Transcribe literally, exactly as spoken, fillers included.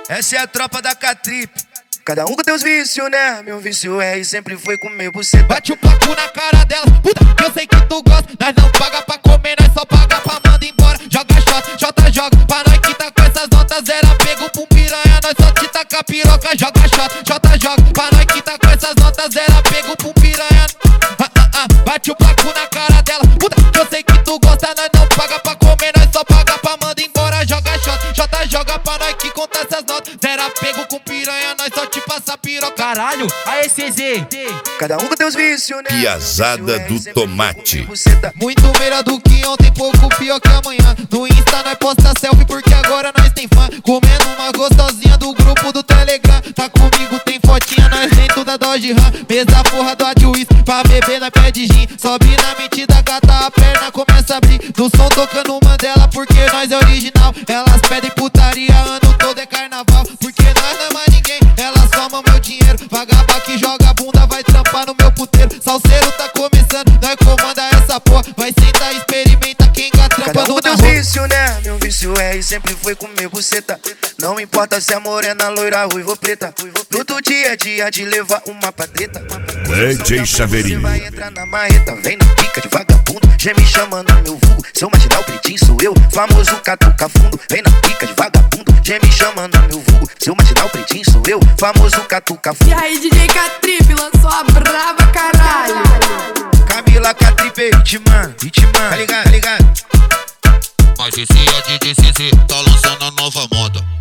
Essa é a tropa da Catrip. Cada um com teus vícios, né? Meu vício é e sempre foi comer buceta. Bate o papo na cara dela, puta, que eu sei que tu gosta. Nós não paga pra comer, nós só paga pra manda embora. Joga shot, jota joga, pra nós que tá com essas notas era pego pro piranha, nós só te taca piroca. Joga shot, jota joga, pra nós que tá com essas notas era pego pro piranha. Ah, ah, ah. Bate o papo na cara dela, puta, que eu sei que tu gosta. Nós não paga pra comer, nós só paga pra manda embora. Joga shot, jota joga, pra nós que conta essas notas era pego com piranha, nós só te passa piroca. Caralho, aê C Z. Cada um com teus vícios, né? Piazada do tomate. Muito melhor do que ontem, pouco pior que amanhã. No Insta nós posta selfie porque agora nós tem fã. Comendo uma gostosinha do grupo do Telegram. Tá comigo, tem fotinha, nós dentro da Dodge Ram. Mesa porra do Adjuiz, pra beber na pede gin. Sobe na mentira, gata, a perna começa a abrir. No som tocando Mandela porque nós é original. Elas pedem putaria, ano todo é carnaval. Porque nós não é mais ninguém, elas somam meu dinheiro. Vagaba que joga bunda, vai trampar no meu puteiro. Salseiro tá começando, nós comanda essa porra. Vai sentar, experimenta quem tá trampando Cada um com na teus rua. vícios, né? Meu vício é e sempre foi comer buceta. Não importa se é morena, loira, ruiva ou preta. Todo dia é dia de levar uma pra treta. D J Chaveirinho. Você vai entrar na marreta, vem na pica de vagabundo. Já me chamando meu vulgo, seu marginal pretinho sou eu. Famoso catuca fundo, vem na pica de vagabundo. Já me chamando meu vulgo, seu marginal pretinho sou eu. Famoso catuca fundo. E aí D J Catrip lançou a brava, caralho. Camila Catrip, Hitman, Hitman, tá ligado, tá ligado? Mas esse é D J C Z, tá lançando a nova moda.